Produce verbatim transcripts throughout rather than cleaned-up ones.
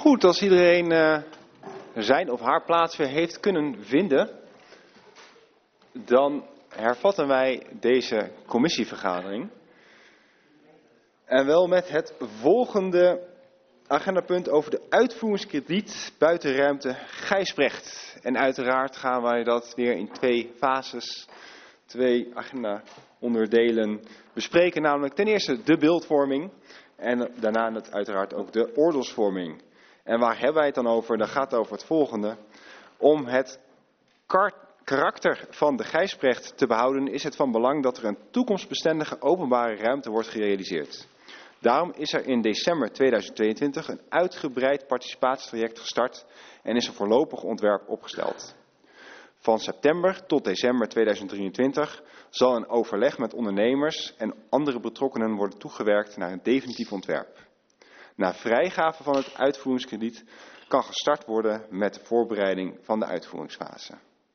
Goed, als iedereen uh, zijn of haar plaats weer heeft kunnen vinden, dan hervatten wij deze commissievergadering. En wel met het volgende agendapunt over de uitvoeringskrediet buitenruimte Gijsbrecht. En uiteraard gaan wij dat weer in twee fases, twee agenda-onderdelen bespreken. Namelijk ten eerste de beeldvorming en daarna het uiteraard ook de oordeelsvorming. En waar hebben wij het dan over? Dan gaat het over het volgende. Om het karakter van de Gijsbrecht te behouden is het van belang dat er een toekomstbestendige openbare ruimte wordt gerealiseerd. Daarom is er in december tweeduizend tweeëntwintig een uitgebreid participatietraject gestart en is een voorlopig ontwerp opgesteld. Van september tot december tweeduizend drieëntwintig zal een overleg met ondernemers en andere betrokkenen worden toegewerkt naar een definitief ontwerp. Na vrijgave van het uitvoeringskrediet kan gestart worden met de voorbereiding van de uitvoeringsfase.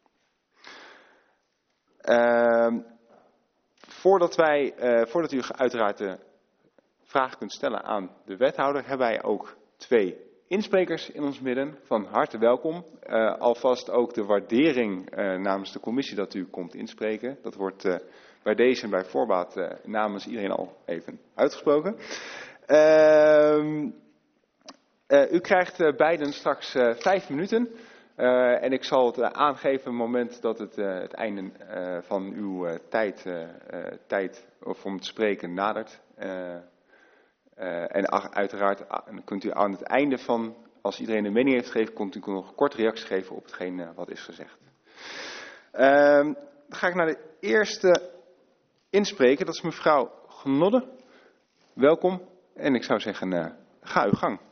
Uh, voordat, wij, uh, voordat u uiteraard de vraag kunt stellen aan de wethouder, hebben wij ook twee insprekers in ons midden. Van harte welkom. Uh, alvast ook de waardering uh, namens de commissie dat u komt inspreken. Dat wordt uh, bij deze en bij voorbaat uh, namens iedereen al even uitgesproken. Uh, uh, u krijgt uh, beiden straks uh, vijf minuten. Uh, en ik zal het uh, aangeven op het moment dat het, uh, het einde uh, van uw uh, tijd, uh, uh, tijd of om te spreken nadert. Uh, Uh, en uiteraard uh, kunt u aan het einde van, als iedereen een mening heeft gegeven, kunt u nog een korte reactie geven op hetgeen uh, wat is gezegd. Uh, dan ga ik naar de eerste inspreker, dat is mevrouw Gnodde. Welkom en ik zou zeggen, uh, ga uw gang.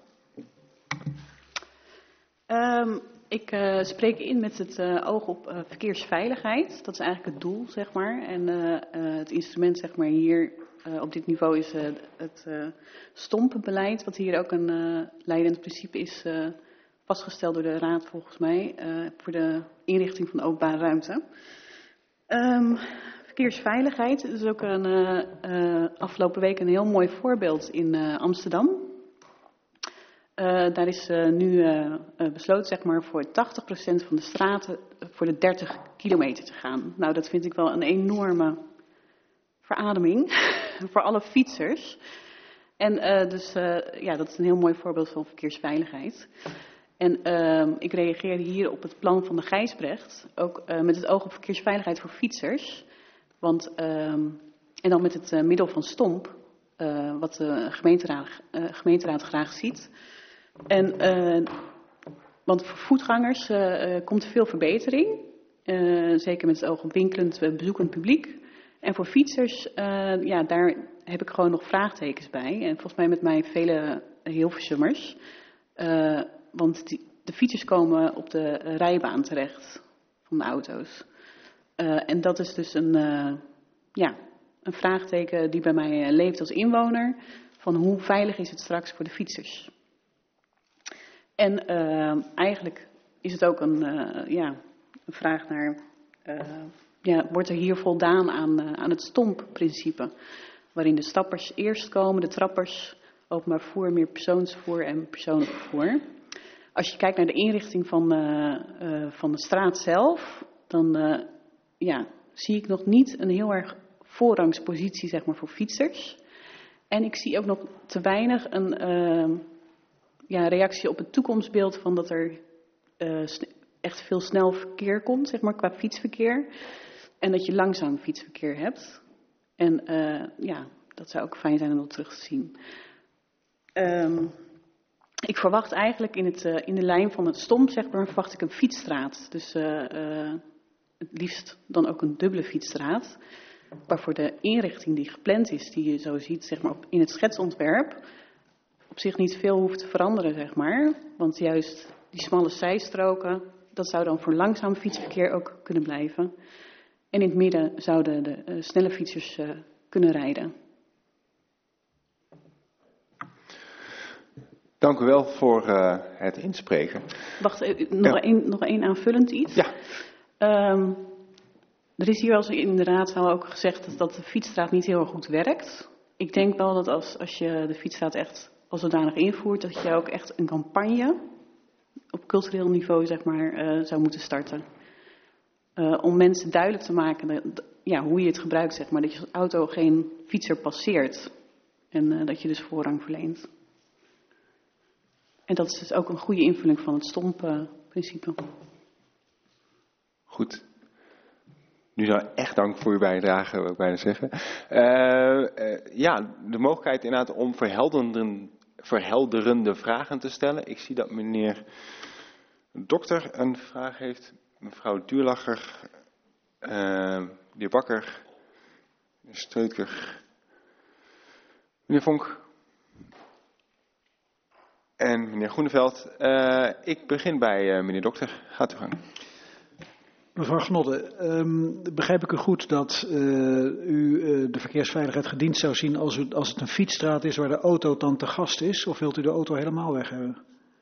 Um, ik uh, spreek in met het uh, oog op uh, verkeersveiligheid. Dat is eigenlijk het doel, zeg maar. En uh, uh, het instrument, zeg maar, hier uh, op dit niveau is uh, het uh, stompenbeleid, wat hier ook een uh, leidend principe is, uh, vastgesteld door de Raad volgens mij, uh, voor de inrichting van de openbare ruimte. Um, verkeersveiligheid is ook een uh, uh, afgelopen week een heel mooi voorbeeld in uh, Amsterdam. Uh, daar is uh, nu uh, uh, besloten, zeg maar, voor tachtig procent van de straten uh, voor de dertig kilometer te gaan. Nou, dat vind ik wel een enorme verademing voor alle fietsers. En uh, dus, uh, ja, dat is een heel mooi voorbeeld van verkeersveiligheid. En uh, ik reageer hier op het plan van de Gijsbrecht, ook uh, met het oog op verkeersveiligheid voor fietsers. Want, uh, en dan met het uh, middel van STOMP, uh, wat de gemeenteraad, uh, gemeenteraad graag ziet. En, uh, want voor voetgangers uh, uh, komt er veel verbetering, uh, zeker met het oog op winkelend, uh, bezoekend publiek. En voor fietsers, uh, ja, daar heb ik gewoon nog vraagtekens bij. En volgens mij met mij vele Hilversummers. Uh, want die, de fietsers komen op de rijbaan terecht van de auto's. Uh, en dat is dus een, uh, ja, een vraagteken die bij mij uh, leeft als inwoner. Van hoe veilig is het straks voor de fietsers? En uh, eigenlijk is het ook een, uh, ja, een vraag naar, uh, ja, wordt er hier voldaan aan, uh, aan het STOMP-principe? Waarin de stappers eerst komen, de trappers, openbaar vervoer, meer persoonsvervoer en persoonlijk vervoer. Als je kijkt naar de inrichting van, uh, uh, van de straat zelf, dan uh, ja, zie ik nog niet een heel erg voorrangspositie, zeg maar, voor fietsers. En ik zie ook nog te weinig een uh, ja, reactie op het toekomstbeeld van dat er uh, echt veel snel verkeer komt, zeg maar, qua fietsverkeer. En dat je langzaam fietsverkeer hebt. En uh, ja, dat zou ook fijn zijn om dat terug te zien. Um, ik verwacht eigenlijk in, het, uh, in de lijn van het STOMP, zeg maar, verwacht ik een fietsstraat. Dus uh, uh, het liefst dan ook een dubbele fietsstraat. Waarvoor de inrichting die gepland is, die je zo ziet, zeg maar, op, in het schetsontwerp, op zich niet veel hoeft te veranderen, zeg maar. Want juist die smalle zijstroken, dat zou dan voor langzaam fietsverkeer ook kunnen blijven. En in het midden zouden de uh, snelle fietsers uh, kunnen rijden. Dank u wel voor uh, het inspreken. Wacht, uh, nog, ja. één, nog één aanvullend iets. Ja. Um, er is hier wel eens in de raadzaal ook gezegd dat, dat de fietsstraat niet heel erg goed werkt. Ik denk wel dat als, als je de fietsstraat echt als zodanig invoert, dat je ook echt een campagne op cultureel niveau, zeg maar, uh, zou moeten starten. Uh, om mensen duidelijk te maken dat, ja, hoe je het gebruikt, zeg maar. Dat je als auto geen fietser passeert. En uh, dat je dus voorrang verleent. En dat is dus ook een goede invulling van het stomp-principe. Goed. Nu zou echt dank voor uw bijdrage, wil ik bijna zeggen. Uh, uh, ja, de mogelijkheid inderdaad om verhelderende, verhelderende vragen te stellen. Ik zie dat meneer Dokter een vraag heeft. Mevrouw Duurlacher, uh, meneer Bakker, meneer Streuker, meneer Vonk en meneer Groeneveld. Uh, ik begin bij uh, meneer Dokter. Gaat u gang. Mevrouw Gnodde, um, begrijp ik u goed dat uh, u uh, de verkeersveiligheid gediend zou zien als, u, als het een fietsstraat is waar de auto dan te gast is? Of wilt u de auto helemaal weg hebben?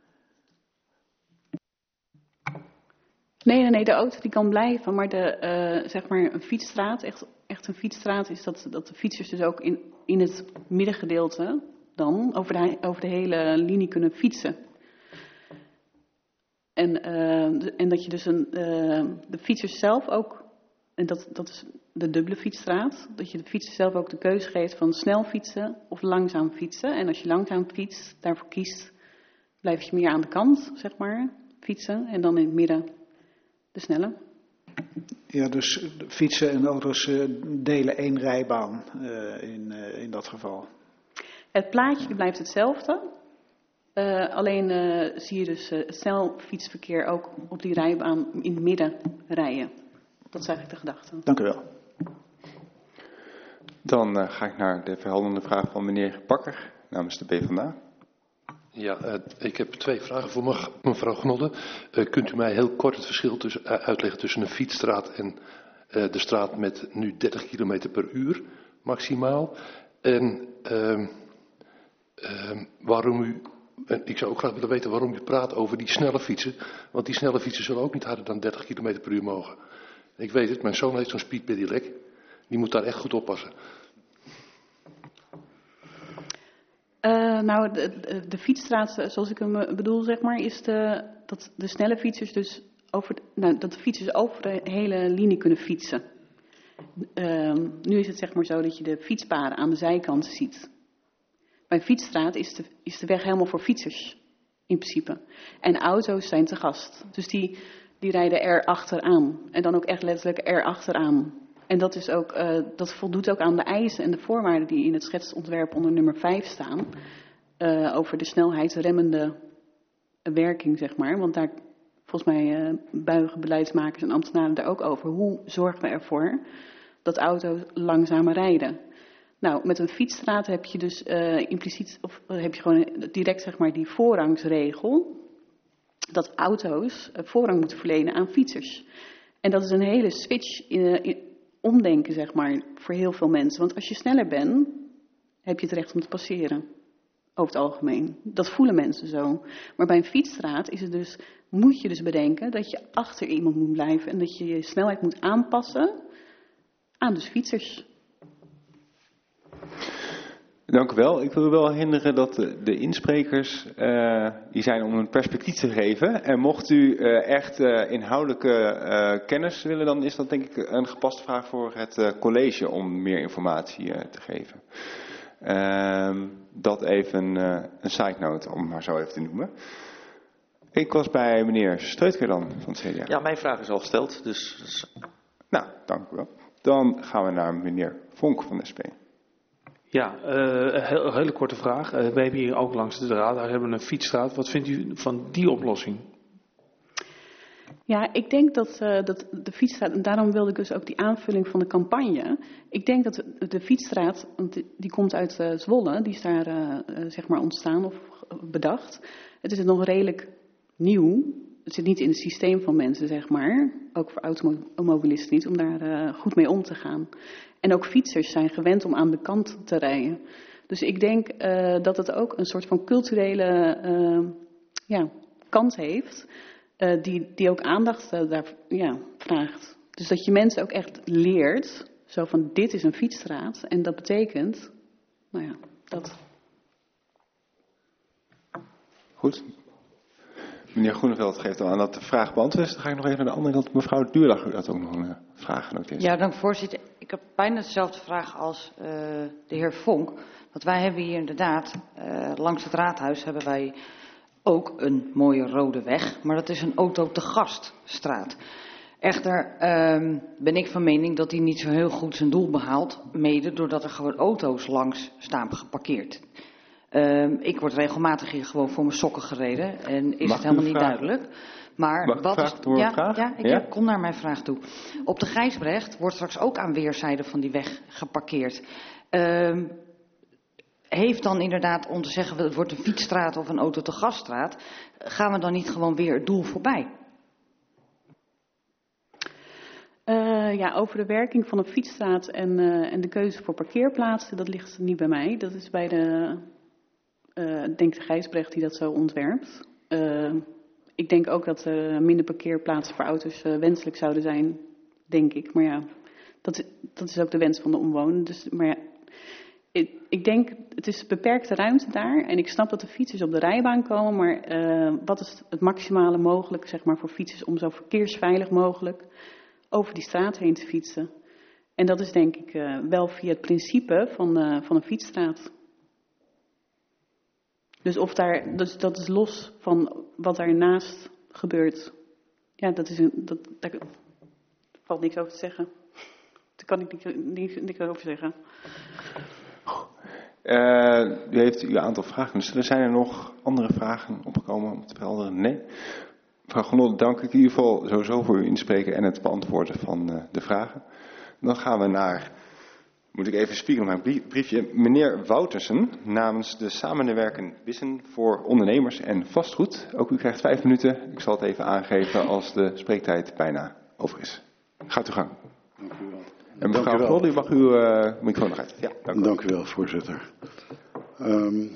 Nee, nee, nee, de auto die kan blijven, maar, de, uh, zeg maar een fietsstraat, echt, echt een fietsstraat is dat, dat de fietsers dus ook in, in het middengedeelte dan over de, over de hele linie kunnen fietsen. En, uh, en dat je dus een, uh, de fietsers zelf ook, en dat, dat is de dubbele fietsstraat, dat je de fietsers zelf ook de keuze geeft van snel fietsen of langzaam fietsen. En als je langzaam fietst, daarvoor kiest, blijf je meer aan de kant, zeg maar, fietsen en dan in het midden de snelle. Ja, dus fietsen en auto's uh, delen één rijbaan uh, in, uh, in dat geval. Het plaatje blijft hetzelfde. Uh, alleen uh, zie je dus uh, het snelfietsverkeer ook op die rijbaan in het midden rijden. Dat is eigenlijk de gedachte. Dank u wel. Dan uh, ga ik naar de verhelderende vraag van meneer Bakker namens de PvdA. Ja, uh, ik heb twee vragen voor me, mevrouw Gnodde. Uh, kunt u mij heel kort het verschil tussen, uh, uitleggen tussen een fietsstraat en uh, de straat met nu dertig kilometer per uur maximaal? En uh, uh, waarom u... En ik zou ook graag willen weten waarom u praat over die snelle fietsen. Want die snelle fietsen zullen ook niet harder dan dertig kilometer per uur mogen. Ik weet het, mijn zoon heeft zo'n speedpedelec. Die moet daar echt goed oppassen. Uh, nou, de, de, de fietsstraat, zoals ik hem bedoel, zeg maar, is de, dat de snelle fietsers dus over, nou, dat de fietsers over de hele linie kunnen fietsen. Uh, nu is het zeg maar zo dat je de fietspaden aan de zijkanten ziet. Bij een fietsstraat is de, is de weg helemaal voor fietsers, in principe. En auto's zijn te gast. Dus die, die rijden er achteraan. En dan ook echt letterlijk er achteraan. En dat, is ook, uh, dat voldoet ook aan de eisen en de voorwaarden die in het schetsontwerp onder nummer vijf staan. Uh, over de snelheidsremmende werking, zeg maar. Want daar, volgens mij, uh, buigen beleidsmakers en ambtenaren daar ook over. Hoe zorgen we ervoor dat auto's langzamer rijden? Nou, met een fietsstraat heb je dus uh, impliciet, of uh, heb je gewoon direct zeg maar die voorrangsregel, dat auto's uh, voorrang moeten verlenen aan fietsers. En dat is een hele switch in, uh, in omdenken, zeg maar, voor heel veel mensen. Want als je sneller bent, heb je het recht om te passeren. Over het algemeen. Dat voelen mensen zo. Maar bij een fietsstraat is het dus, moet je dus bedenken dat je achter iemand moet blijven en dat je je snelheid moet aanpassen aan dus fietsers. Dank u wel. Ik wil u wel herinneren dat de, de insprekers, uh, die zijn om een perspectief te geven. En mocht u uh, echt uh, inhoudelijke uh, kennis willen, dan is dat denk ik een gepaste vraag voor het uh, college om meer informatie uh, te geven. Uh, dat even uh, een side note, om maar zo even te noemen. Ik was bij meneer Streutker dan van het C D A. Ja, mijn vraag is al gesteld. Dus... Nou, dank u wel. Dan gaan we naar meneer Vonk van de S P. Ja, uh, een heel, hele korte vraag. Uh, we hebben hier ook langs de Radar daar hebben we een fietsstraat. Wat vindt u van die oplossing? Ja, ik denk dat, uh, dat de fietsstraat, en daarom wilde ik dus ook die aanvulling van de campagne. Ik denk dat de, de fietsstraat, want die, die komt uit uh, Zwolle, die is daar uh, uh, zeg maar ontstaan of bedacht. Het is nog redelijk nieuw. Het zit niet in het systeem van mensen, zeg maar. Ook voor automobilisten niet, om daar uh, goed mee om te gaan. En ook fietsers zijn gewend om aan de kant te rijden. Dus ik denk uh, dat het ook een soort van culturele uh, ja, kant heeft. Uh, die, die ook aandacht uh, daar ja, vraagt. Dus dat je mensen ook echt leert. Zo van, dit is een fietsstraat. En dat betekent, nou ja, dat. Goed. Meneer Groeneveld geeft al aan dat de vraag beantwoord is. Dan ga ik nog even naar de andere kant. Mevrouw Duurlacher, u had ook nog een vraag genoteerd. Ja, dank voorzitter. Ik heb bijna dezelfde vraag als uh, de heer Vonk. Want wij hebben hier inderdaad, uh, langs het raadhuis hebben wij ook een mooie rode weg. Maar dat is een auto te gaststraat. Echter um, ben ik van mening dat die niet zo heel goed zijn doel behaalt. Mede doordat er gewoon auto's langs staan geparkeerd. Um, ik word regelmatig hier gewoon voor mijn sokken gereden. En is Mag het helemaal niet vragen? duidelijk. Maar Mag wat is. Ja, vraag? ja, ik ja? kom naar mijn vraag toe. Op de Gijsbrecht wordt straks ook aan weerszijden van die weg geparkeerd. Um, heeft dan inderdaad, om te zeggen het wordt een fietsstraat of een auto te gaststraat, gaan we dan niet gewoon weer het doel voorbij? Uh, ja, over de werking van een fietsstraat en, uh, en de keuze voor parkeerplaatsen, dat ligt niet bij mij. Dat is bij de, uh, denk de Gijsbrecht die dat zo ontwerpt. Uh, ik denk ook dat er minder parkeerplaatsen voor auto's uh, wenselijk zouden zijn, denk ik. Maar ja, dat, dat is ook de wens van de omwonenden. Dus, maar ja, ik, ik denk, het is beperkte ruimte daar. En ik snap dat de fietsers op de rijbaan komen. Maar uh, wat is het maximale mogelijk, zeg maar, voor fietsers om zo verkeersveilig mogelijk over die straat heen te fietsen? En dat is denk ik uh, wel via het principe van, uh, van een fietsstraat. Dus, of daar, dus dat is los van wat daarnaast gebeurt. Ja, dat is een, dat, daar valt niks over te zeggen. Daar kan ik niks, niks, niks over zeggen. Uh, u heeft uw aantal vragen. Dus er zijn er nog andere vragen opgekomen om te verhelderen? Nee. Mevrouw Genot, dank ik in ieder geval sowieso voor uw inspreken en het beantwoorden van uh, de vragen. Dan gaan we naar, moet ik even spiegelen op mijn briefje, meneer Woutersen namens de samenwerkende Wissen voor ondernemers en vastgoed. Ook u krijgt vijf minuten. Ik zal het even aangeven als de spreektijd bijna over is. Gaat uw gang. Dank u wel. En mevrouw Genot, u mag uw uh, microfoon nog uit. Ja, dank u wel. Dank u wel, voorzitter. Um,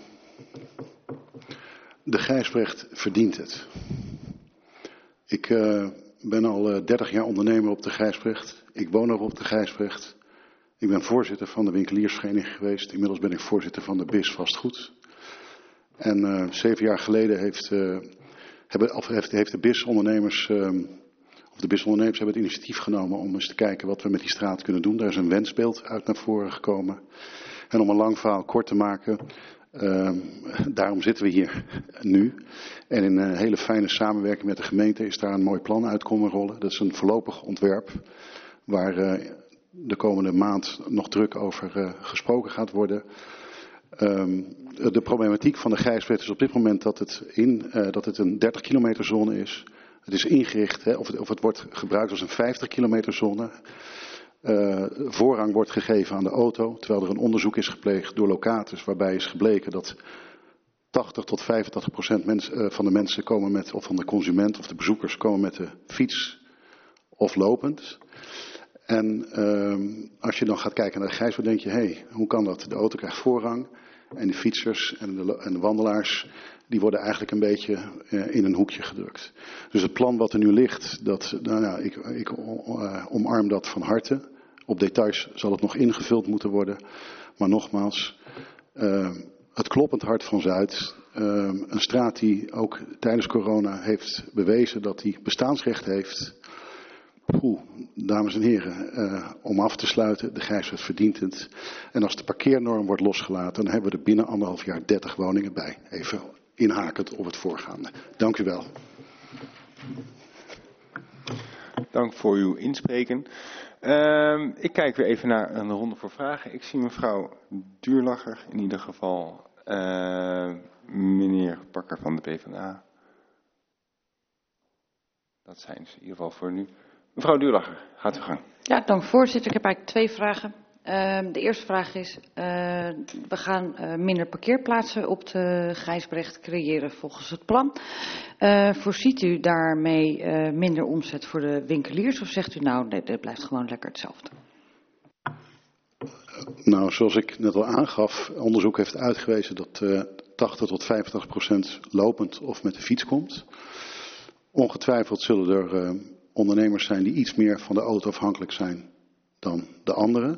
de Gijsbrecht verdient het. Ik uh, ben al uh, dertig jaar ondernemer op de Gijsbrecht. Ik woon ook op de Gijsbrecht. Ik ben voorzitter van de winkeliersvereniging geweest. Inmiddels ben ik voorzitter van de B I S Vastgoed. En uh, zeven jaar geleden heeft, uh, hebben, of heeft, heeft de B I S-ondernemers, uh, of de B I S-ondernemers hebben het initiatief genomen om eens te kijken wat we met die straat kunnen doen. Daar is een wensbeeld uit naar voren gekomen. En om een lang verhaal kort te maken, uh, daarom zitten we hier nu. En in een hele fijne samenwerking met de gemeente is daar een mooi plan uit komen rollen. Dat is een voorlopig ontwerp waar uh, de komende maand nog druk over uh, gesproken gaat worden. Um, de problematiek van de Gijsbrecht is op dit moment dat het, in, uh, dat het een dertig kilometer zone is. Het is ingericht, hè, of, het, of het wordt gebruikt als een vijftig kilometer zone. Uh, voorrang wordt gegeven aan de auto, terwijl er een onderzoek is gepleegd door Locatus, waarbij is gebleken dat tachtig tot vijfentachtig procent mens, uh, van de mensen komen met, of van de consument of de bezoekers komen met de fiets of lopend. En uh, als je dan gaat kijken naar de Gijsbrecht, denk je, hé, hey, hoe kan dat? De auto krijgt voorrang en de fietsers en de, en de wandelaars, die worden eigenlijk een beetje uh, in een hoekje gedrukt. Dus het plan wat er nu ligt, dat, nou, nou, ik, ik uh, omarm dat van harte. Op details zal het nog ingevuld moeten worden. Maar nogmaals, uh, het kloppend hart van Zuid. Uh, een straat die ook tijdens corona heeft bewezen dat die bestaansrecht heeft. Oeh, dames en heren, uh, om af te sluiten, de Gijsbrecht verdient het. En als de parkeernorm wordt losgelaten, dan hebben we er binnen anderhalf jaar dertig woningen bij. Even inhakend op het voorgaande. Dank u wel. Dank voor uw inspreken. Uh, ik kijk weer even naar een ronde voor vragen. Ik zie mevrouw Duurlacher in ieder geval. Uh, meneer Bakker van de PvdA. Dat zijn ze in ieder geval voor nu. Mevrouw Duurlacher, gaat u gang. Ja, dank voorzitter. Ik heb eigenlijk twee vragen. Uh, de eerste vraag is, uh, we gaan uh, minder parkeerplaatsen op de Gijsbrecht creëren volgens het plan. Uh, voorziet u daarmee uh, minder omzet voor de winkeliers of zegt u nou, nee, dat blijft gewoon lekker hetzelfde? Nou, zoals ik net al aangaf, onderzoek heeft uitgewezen dat uh, tachtig tot vijfentachtig procent lopend of met de fiets komt. Ongetwijfeld zullen er uh, ondernemers zijn die iets meer van de auto afhankelijk zijn dan de anderen.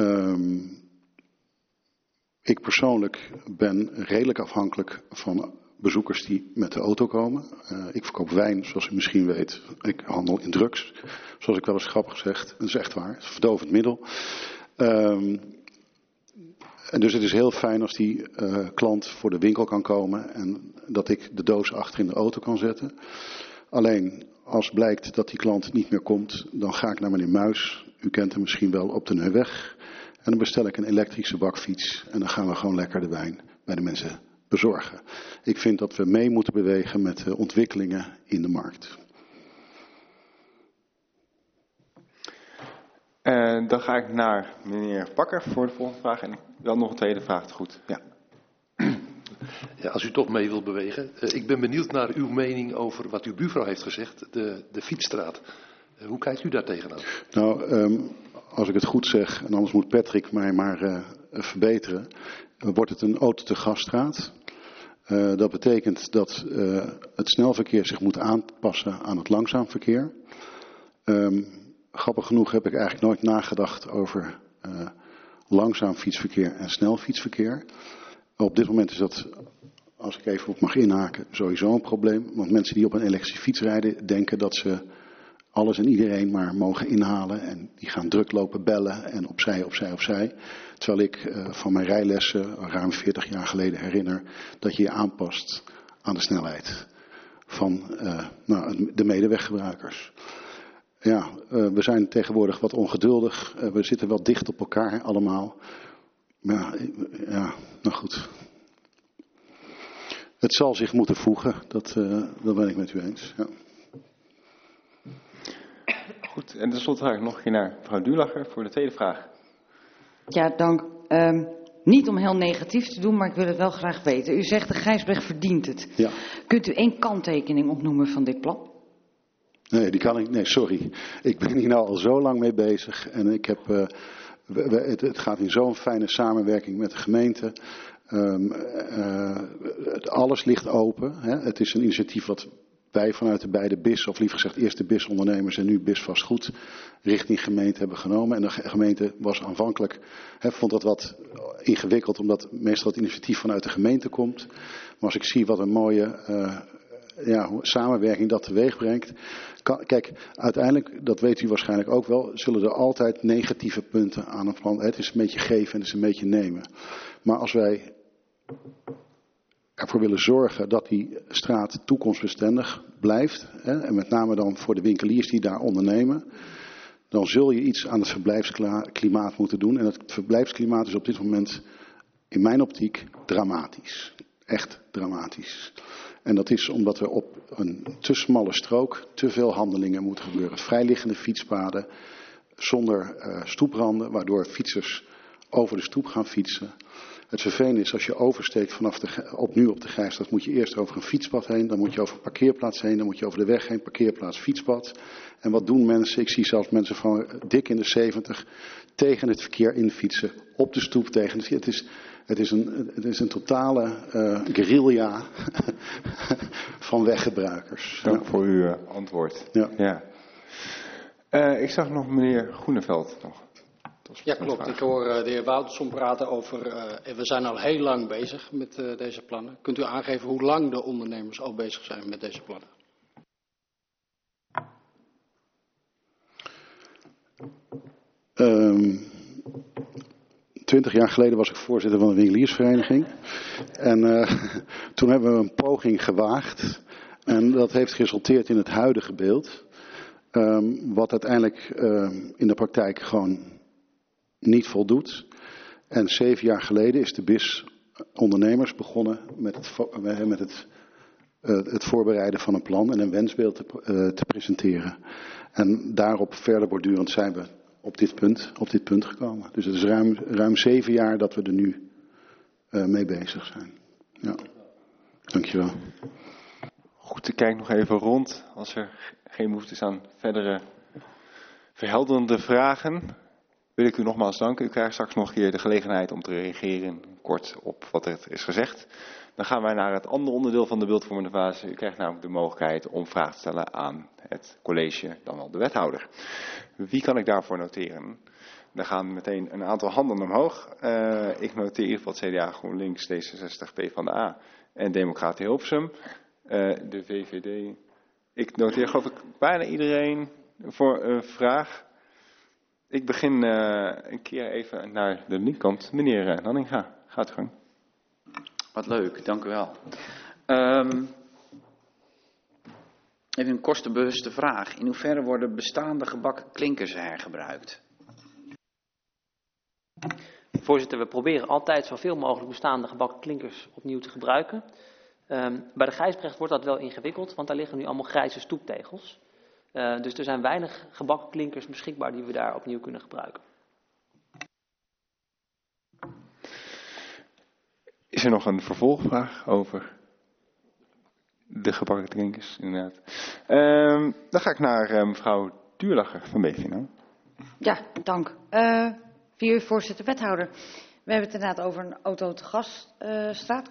Um, ik persoonlijk ben redelijk afhankelijk van bezoekers die met de auto komen. Uh, ik verkoop wijn, zoals u misschien weet. Ik handel in drugs, zoals ik wel eens grappig zeg. Dat is echt waar, het is een verdovend middel. Um, en dus het is heel fijn als die uh, klant voor de winkel kan komen en dat ik de doos achter in de auto kan zetten. Alleen als blijkt dat die klant niet meer komt, dan ga ik naar meneer Muis. U kent hem misschien wel, op de Neuweg. En dan bestel ik een elektrische bakfiets en dan gaan we gewoon lekker de wijn bij de mensen bezorgen. Ik vind dat we mee moeten bewegen met de ontwikkelingen in de markt. Uh, dan ga ik naar meneer Bakker voor de volgende vraag. En wel nog een tweede vraag, goed. Ja. Ja, als u toch mee wilt bewegen. Uh, ik ben benieuwd naar uw mening over wat uw buurvrouw heeft gezegd, de, de fietsstraat. Uh, hoe kijkt u daar tegenaan? Nou, um, als ik het goed zeg, en anders moet Patrick mij maar uh, verbeteren, uh, wordt het een auto-te-gasstraat. Uh, dat betekent dat uh, het snelverkeer zich moet aanpassen aan het langzaam verkeer. Um, grappig genoeg heb ik eigenlijk nooit nagedacht over uh, langzaam fietsverkeer en snel fietsverkeer. Op dit moment is dat, als ik even op mag inhaken, sowieso een probleem. Want mensen die op een elektrische fiets rijden, denken dat ze alles en iedereen maar mogen inhalen. En die gaan druk lopen bellen en opzij, opzij, opzij. Terwijl ik uh, van mijn rijlessen ruim veertig jaar geleden herinner dat je je aanpast aan de snelheid van uh, nou, de medeweggebruikers. Ja, uh, we zijn tegenwoordig wat ongeduldig. Uh, we zitten wel dicht op elkaar allemaal. Maar ja, nou goed. Het zal zich moeten voegen, dat, uh, dat ben ik met u eens. Ja. Goed, en tenslotte ga ik nog een keer naar mevrouw Duurlacher voor de tweede vraag. Ja, dank. Um, niet om heel negatief te doen, maar ik wil het wel graag weten. U zegt de Gijsbrecht verdient het. Ja. Kunt u één kanttekening opnoemen van dit plan? Nee, die kan ik. Nee, sorry. Ik ben hier nou al zo lang mee bezig en ik heb. Uh, we, we, het, het gaat in zo'n fijne samenwerking met de gemeente. Um, uh, alles ligt open. Hè. Het is een initiatief wat wij vanuit de beide B I S, of liever gezegd eerst de B I S-ondernemers en nu B I S vastgoed, richting gemeente hebben genomen. En de gemeente was aanvankelijk, hè, vond dat wat ingewikkeld, omdat meestal het initiatief vanuit de gemeente komt. Maar als ik zie wat een mooie uh, ja, samenwerking dat teweeg brengt. Kan, kijk, uiteindelijk, dat weet u waarschijnlijk ook wel, zullen er altijd negatieve punten aan een plan. Het is een beetje geven en het is een beetje nemen. Maar als wij ervoor willen zorgen dat die straat toekomstbestendig blijft, hè, en met name dan voor de winkeliers die daar ondernemen, dan zul je iets aan het verblijfsklimaat moeten doen. En het verblijfsklimaat is op dit moment in mijn optiek dramatisch. Echt dramatisch. En dat is omdat er op een te smalle strook te veel handelingen moeten gebeuren. Vrijliggende fietspaden zonder uh, stoepranden, waardoor fietsers over de stoep gaan fietsen. Het vervelende is, als je oversteekt vanaf de, opnieuw op de Gijsstraat, moet je eerst over een fietspad heen, dan moet je over een parkeerplaats heen, dan moet je over de weg heen, parkeerplaats, fietspad. En wat doen mensen? Ik zie zelfs mensen van dik in de zeventig tegen het verkeer infietsen, op de stoep tegen het. Het is, het is een, het is een totale uh, guerrilla van weggebruikers. Dank ja. voor uw uh, antwoord. Ja. Ja. Uh, ik zag nog meneer Groeneveld nog. Ja, klopt. Ik hoor uh, de heer Wouterson praten over, uh, we zijn al heel lang bezig met uh, deze plannen. Kunt u aangeven hoe lang de ondernemers al bezig zijn met deze plannen? Um, twintig jaar geleden was ik voorzitter van de winkeliersvereniging. En uh, toen hebben we een poging gewaagd. En dat heeft geresulteerd in het huidige beeld. Um, wat uiteindelijk uh, in de praktijk gewoon niet voldoet. En zeven jaar geleden is de B I S ondernemers begonnen met het, met het, uh, het voorbereiden van een plan en een wensbeeld te, uh, te presenteren. En daarop verder bordurend zijn we op dit punt, op dit punt gekomen. Dus het is ruim, ruim zeven jaar dat we er nu uh, mee bezig zijn. Ja. Dankjewel. Goed, ik kijk nog even rond. Als er geen behoefte is aan verdere verhelderende vragen, wil ik u nogmaals danken. U krijgt straks nog hier de gelegenheid om te reageren kort op wat er is gezegd. Dan gaan wij naar het andere onderdeel van de beeldvormende fase. U krijgt namelijk de mogelijkheid om vragen te stellen aan het college, dan wel de wethouder. Wie kan ik daarvoor noteren? Er gaan meteen een aantal handen omhoog. Uh, ik noteer in ieder geval het C D A, GroenLinks, D zesenzestig, PvdA en Democraten Hilversum. Uh, de V V D. Ik noteer geloof ik bijna iedereen voor een vraag. Ik begin uh, een keer even naar de linkerkant. Meneer Nanninga, gaat gang. Wat leuk, dank u wel. Um, even een kostenbewuste vraag. In hoeverre worden bestaande gebakken klinkers hergebruikt? Voorzitter, we proberen altijd zoveel mogelijk bestaande gebakken klinkers opnieuw te gebruiken. Um, bij de Gijsbrecht wordt dat wel ingewikkeld, want daar liggen nu allemaal grijze stoeptegels. Uh, dus er zijn weinig gebakken klinkers beschikbaar die we daar opnieuw kunnen gebruiken. Is er nog een vervolgvraag over de gebakken klinkers? Inderdaad. Um, dan ga ik naar uh, mevrouw Duurlacher van B V N O. Ja, dank. Uh, vier voorzitter, wethouder. We hebben het inderdaad over een auto-te-gasstraat. Uh,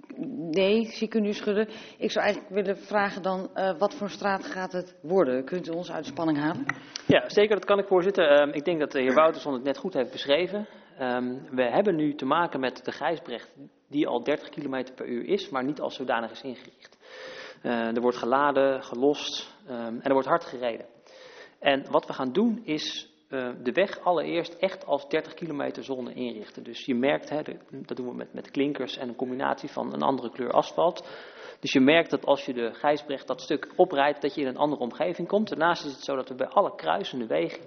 Nee, zie ik u nu schudden. Ik zou eigenlijk willen vragen dan, uh, wat voor straat gaat het worden? Kunt u ons uit de spanning halen? Ja, zeker, dat kan ik, voorzitter. Um, ik denk dat de heer Wouterson het net goed heeft beschreven. Um, we hebben nu te maken met de Gijsbrecht, die al dertig kilometer per uur is, maar niet als zodanig is ingericht. Uh, er wordt geladen, gelost um, en er wordt hard gereden. En wat we gaan doen is uh, de weg allereerst echt als dertig kilometer zone inrichten. Dus je merkt, hè, de, dat doen we met, met klinkers en een combinatie van een andere kleur asfalt. Dus je merkt dat als je de Gijsbrecht dat stuk oprijdt, dat je in een andere omgeving komt. Daarnaast is het zo dat we bij alle kruisende wegen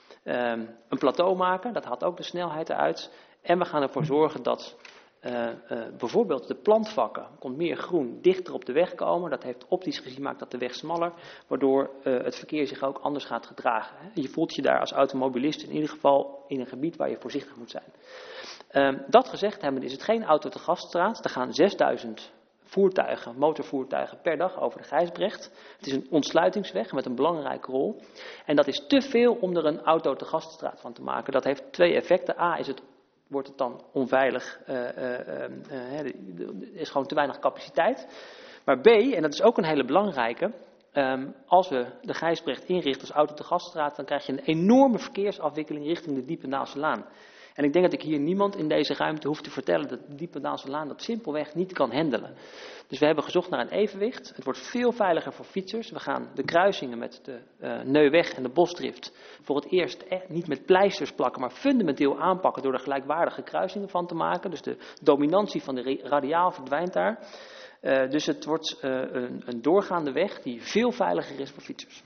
um, een plateau maken. Dat haalt ook de snelheid eruit. En we gaan ervoor zorgen dat uh, uh, bijvoorbeeld de plantvakken, komt meer groen, dichter op de weg komen. Dat heeft optisch gezien, maakt dat de weg smaller, waardoor uh, het verkeer zich ook anders gaat gedragen. Hè. Je voelt je daar als automobilist in ieder geval in een gebied waar je voorzichtig moet zijn. Um, dat gezegd hebben, is het geen auto-te-gasstraat. Er gaan zesduizend voertuigen, motorvoertuigen per dag over de Gijsbrecht. Het is een ontsluitingsweg met een belangrijke rol. En dat is te veel om er een auto-te-gasstraat van te maken. Dat heeft twee effecten. A, is het, wordt het dan onveilig. Uh, uh, uh, uh, er is gewoon te weinig capaciteit. Maar B, en dat is ook een hele belangrijke. Um, als we de Gijsbrecht inrichten als auto-te-gasstraat, dan krijg je een enorme verkeersafwikkeling richting de Diependaelse Laan. En ik denk dat ik hier niemand in deze ruimte hoef te vertellen dat de Diependaelse Laan dat simpelweg niet kan handelen. Dus we hebben gezocht naar een evenwicht. Het wordt veel veiliger voor fietsers. We gaan de kruisingen met de uh, Neuweg en de Bosdrift voor het eerst echt niet met pleisters plakken, maar fundamenteel aanpakken door er gelijkwaardige kruisingen van te maken. Dus de dominantie van de radiaal verdwijnt daar. Uh, dus het wordt uh, een, een doorgaande weg die veel veiliger is voor fietsers.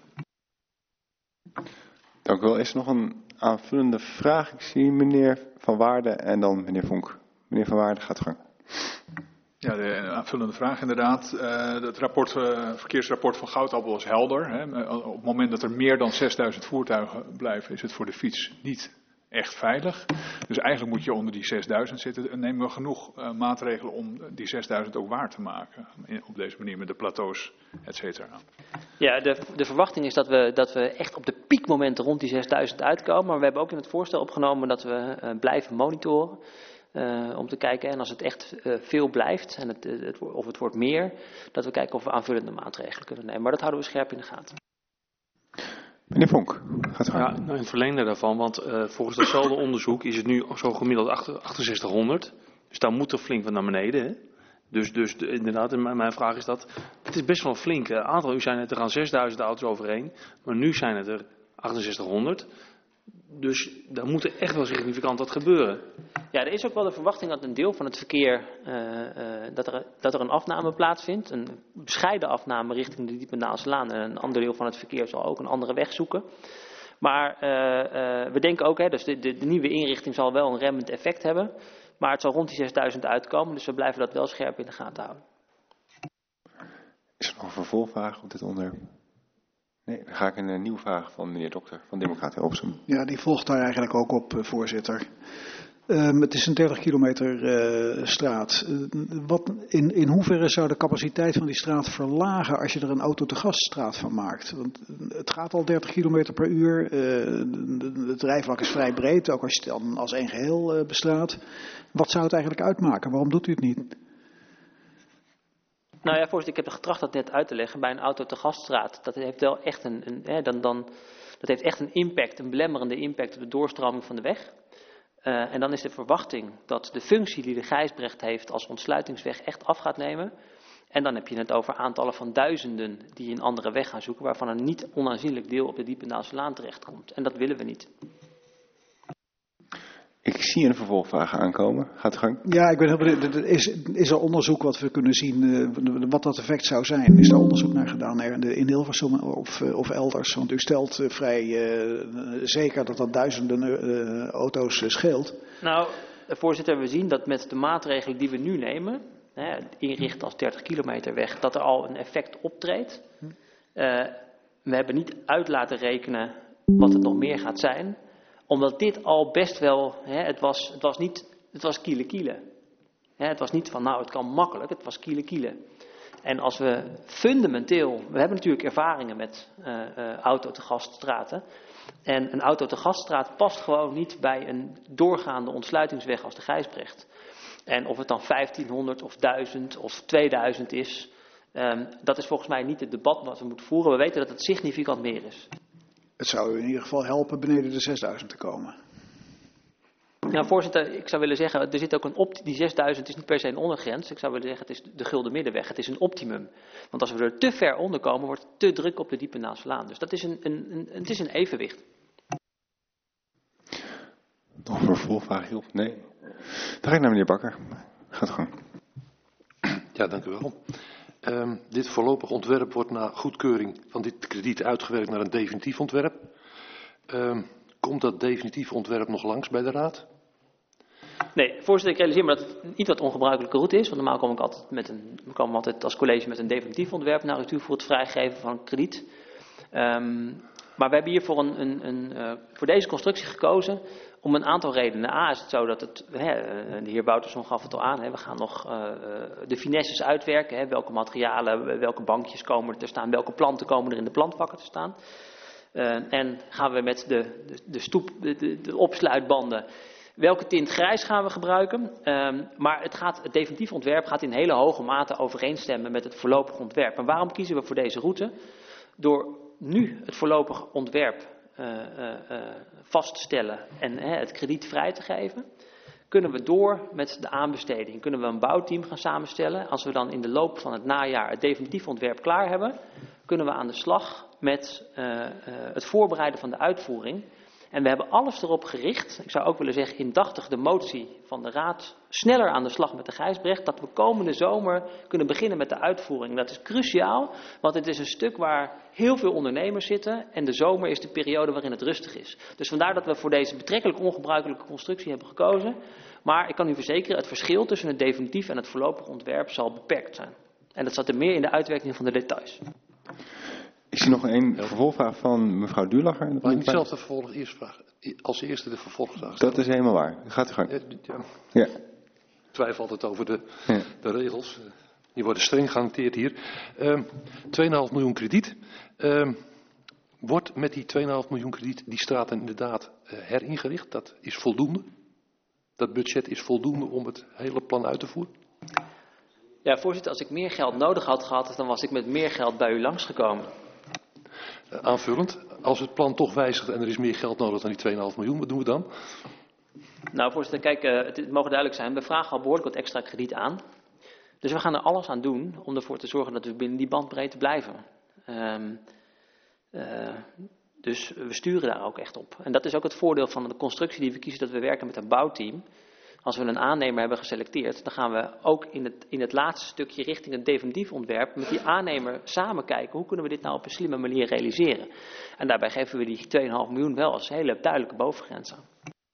Dank u wel. Is er nog een aanvullende vraag? Ik zie meneer Van Waarden en dan meneer Vonk. Meneer Van Waarden, gaat gang. Ja, de aanvullende vraag inderdaad. Uh, het rapport, uh, verkeersrapport van Goudappel is helder. Hè. Op het moment dat er meer dan zesduizend voertuigen blijven, is het voor de fiets niet echt veilig. Dus eigenlijk moet je onder die zesduizend zitten. En nemen we genoeg uh, maatregelen om die zesduizend ook waar te maken. In, op deze manier met de plateaus, et cetera. Ja, de, de verwachting is dat we, dat we echt op de piekmomenten rond die zesduizend uitkomen. Maar we hebben ook in het voorstel opgenomen dat we uh, blijven monitoren. Uh, om te kijken, en als het echt uh, veel blijft, en het, het, of het wordt meer, dat we kijken of we aanvullende maatregelen kunnen nemen. Maar dat houden we scherp in de gaten. Meneer Vonk, gaat u ja, nou in het verlengde daarvan, want uh, volgens datzelfde onderzoek is het nu zo gemiddeld achtenzestighonderd. Dus daar moet er flink wat naar beneden. Hè? Dus, dus de, inderdaad, mijn, mijn vraag is dat, het is best wel een flink uh, aantal. U zei net, er gaan zesduizend auto's overheen, maar nu zijn het er achtenzestighonderd. Dus daar moet er echt wel significant wat gebeuren. Ja, er is ook wel de verwachting dat een deel van het verkeer, uh, uh, dat, er, dat er een afname plaatsvindt. Een bescheiden afname richting de Diependaalse Laan. En een ander deel van het verkeer zal ook een andere weg zoeken. Maar uh, uh, we denken ook, hè, dus de, de, de nieuwe inrichting zal wel een remmend effect hebben. Maar het zal rond die zesduizend uitkomen, dus we blijven dat wel scherp in de gaten houden. Is er nog een vervolgvraag op dit onderwerp? Nee, dan ga ik een nieuwe vraag van meneer Dokter van Democraten Hilversum. Ja, die volgt daar eigenlijk ook op, voorzitter. Um, het is een dertig kilometer uh, straat. Uh, wat, in, in hoeverre zou de capaciteit van die straat verlagen als je er een auto-te-gasstraat van maakt? Want het gaat al dertig kilometer per uur. Uh, het rijvlak is vrij breed, ook als je het dan als één geheel uh, bestraat. Wat zou het eigenlijk uitmaken? Waarom doet u het niet? Nou ja, voorzitter, ik heb getracht dat net uit te leggen. Bij een auto-te-gasstraat, dat heeft wel echt een, een hè, dan, dan, dat heeft echt een impact, een belemmerende impact op de doorstroming van de weg. Uh, en dan is de verwachting dat de functie die de Gijsbrecht heeft als ontsluitingsweg echt af gaat nemen. En dan heb je het over aantallen van duizenden die een andere weg gaan zoeken, waarvan een niet onaanzienlijk deel op de Diependaalselaan terechtkomt. En dat willen we niet. Ik zie een vervolgvraag aankomen. Gaat u gang. Ja, ik ben heel benieuwd. Is, is er onderzoek wat we kunnen zien, uh, wat dat effect zou zijn? Is daar onderzoek naar gedaan in Hilversum of, of elders? Want u stelt uh, vrij uh, zeker dat dat duizenden uh, auto's uh, scheelt. Nou, voorzitter, we zien dat met de maatregelen die we nu nemen, hè, inrichten als dertig kilometer weg, dat er al een effect optreedt. Uh, we hebben niet uit laten rekenen wat het nog meer gaat zijn. Omdat dit al best wel, hè, het was, het was niet, het was kiele kiele. Hè, het was niet van nou het kan makkelijk, het was kiele kiele. En als we fundamenteel, we hebben natuurlijk ervaringen met uh, uh, auto-te-gaststraten. En een auto-te-gaststraat past gewoon niet bij een doorgaande ontsluitingsweg als de Gijsbrecht. En of het dan vijftienhonderd of duizend of tweeduizend is, um, dat is volgens mij niet het debat wat we moeten voeren. We weten dat het significant meer is. Het zou u in ieder geval helpen beneden de zesduizend te komen. Nou, voorzitter, ik zou willen zeggen, er zit ook een opt- die zesduizend is niet per se een ondergrens. Ik zou willen zeggen, het is de gulden middenweg. Het is een optimum. Want als we er te ver onder komen, wordt het te druk op de Diependaalselaan. Dus dat is een, een, een, het is een evenwicht. Nog een vervolgvraag, Job? Nee. Dan ga ik naar meneer Bakker. Gaat gang. Ja, dank u wel. Um, dit voorlopig ontwerp wordt na goedkeuring van dit krediet uitgewerkt naar een definitief ontwerp. Um, komt dat definitief ontwerp nog langs bij de Raad? Nee, voorzitter, ik realiseer me dat het een iets wat ongebruikelijke route is. Want normaal kom ik altijd, met een, we komen altijd als college met een definitief ontwerp naar u toe voor het vrijgeven van een krediet. Um, maar we hebben hier voor, een, een, een, uh, voor deze constructie gekozen om een aantal redenen. A is het zo dat het, hè, de heer Bouterson gaf het al aan, hè, we gaan nog uh, de finesses uitwerken. Hè, welke materialen, welke bankjes komen er te staan, welke planten komen er in de plantvakken te staan. Uh, en gaan we met de, de, de, stoep, de, de, de opsluitbanden, welke tint grijs gaan we gebruiken. Um, maar het, gaat, het definitief ontwerp gaat in hele hoge mate overeenstemmen met het voorlopig ontwerp. En waarom kiezen we voor deze route? Door nu het voorlopig ontwerp uh, uh, uh, vast te stellen en uh, het krediet vrij te geven, kunnen we door met de aanbesteding. Kunnen we een bouwteam gaan samenstellen. Als we dan in de loop van het najaar het definitief ontwerp klaar hebben, kunnen we aan de slag met uh, uh, het voorbereiden van de uitvoering. En we hebben alles erop gericht, ik zou ook willen zeggen indachtig de motie van de Raad, sneller aan de slag met de Gijsbrecht, dat we komende zomer kunnen beginnen met de uitvoering. Dat is cruciaal, want het is een stuk waar heel veel ondernemers zitten en de zomer is de periode waarin het rustig is. Dus vandaar dat we voor deze betrekkelijk ongebruikelijke constructie hebben gekozen. Maar ik kan u verzekeren, het verschil tussen het definitief en het voorlopig ontwerp zal beperkt zijn. En dat zat er meer in de uitwerking van de details. Ik zie nog een vervolgvraag van mevrouw Duurlacher. Mag ik niet zelf de vervolg eerst vragen? Als eerste de vervolgvraag stellen? Dat is helemaal waar. Gaat u gang. Ja, ja. Ja. Ik twijfel altijd over de, ja. de regels. Die worden streng gehanteerd hier. Um, twee komma vijf miljoen krediet. Um, wordt met die twee komma vijf miljoen krediet die straat inderdaad uh, heringericht? Dat is voldoende? Dat budget is voldoende om het hele plan uit te voeren? Ja, voorzitter, als ik meer geld nodig had gehad, dan was ik met meer geld bij u langsgekomen. Uh, aanvullend, als het plan toch wijzigt en er is meer geld nodig dan die twee komma vijf miljoen, wat doen we dan? Nou, voorzitter, kijk, uh, het, het mogen duidelijk zijn, we vragen al behoorlijk wat extra krediet aan. Dus we gaan er alles aan doen om ervoor te zorgen dat we binnen die bandbreedte blijven. Um, uh, dus we sturen daar ook echt op. En dat is ook het voordeel van de constructie die we kiezen, dat we werken met een bouwteam. Als we een aannemer hebben geselecteerd, dan gaan we ook in het, in het laatste stukje richting het definitief ontwerp met die aannemer samen kijken. Hoe kunnen we dit nou op een slimme manier realiseren? En daarbij geven we die twee komma vijf miljoen wel als hele duidelijke bovengrens aan.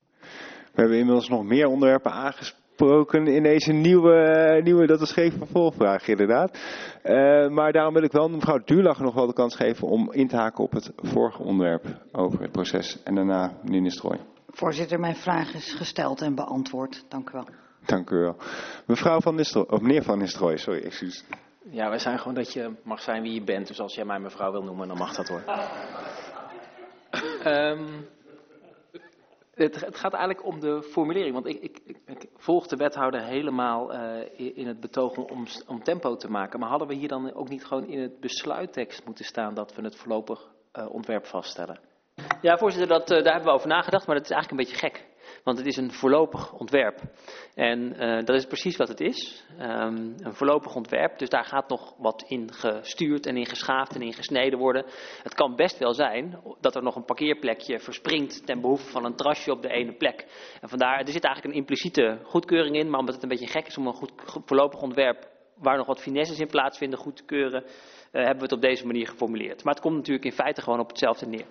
We hebben inmiddels nog meer onderwerpen aangesproken in deze nieuwe, nieuwe dat is geen vervolgvraag inderdaad. Uh, maar daarom wil ik wel mevrouw Duurlacher nog wel de kans geven om in te haken op het vorige onderwerp over het proces. En daarna meneer Nistelrooij. Voorzitter, mijn vraag is gesteld en beantwoord. Dank u wel. Dank u wel. Mevrouw van Nistelrooij, of meneer Van Nistelrooij, sorry, excuus. Ja, wij zijn gewoon dat je mag zijn wie je bent. Dus als jij mij mevrouw wil noemen, dan mag dat hoor. um, het, het gaat eigenlijk om de formulering. Want ik, ik, ik, ik volg de wethouder helemaal uh, in het betoog om, om tempo te maken. Maar hadden we hier dan ook niet gewoon in het besluittekst moeten staan dat we het voorlopig uh, ontwerp vaststellen? Ja, voorzitter, dat, uh, daar hebben we over nagedacht, maar dat is eigenlijk een beetje gek. Want het is een voorlopig ontwerp. En uh, dat is precies wat het is. Um, een voorlopig ontwerp. Dus daar gaat nog wat in gestuurd en in geschaafd en in gesneden worden. Het kan best wel zijn dat er nog een parkeerplekje verspringt ten behoeve van een terrasje op de ene plek. En vandaar, er zit eigenlijk een impliciete goedkeuring in. Maar omdat het een beetje gek is om een goed voorlopig ontwerp waar nog wat finesses in plaatsvinden goed te keuren, uh, hebben we het op deze manier geformuleerd. Maar het komt natuurlijk in feite gewoon op hetzelfde neer.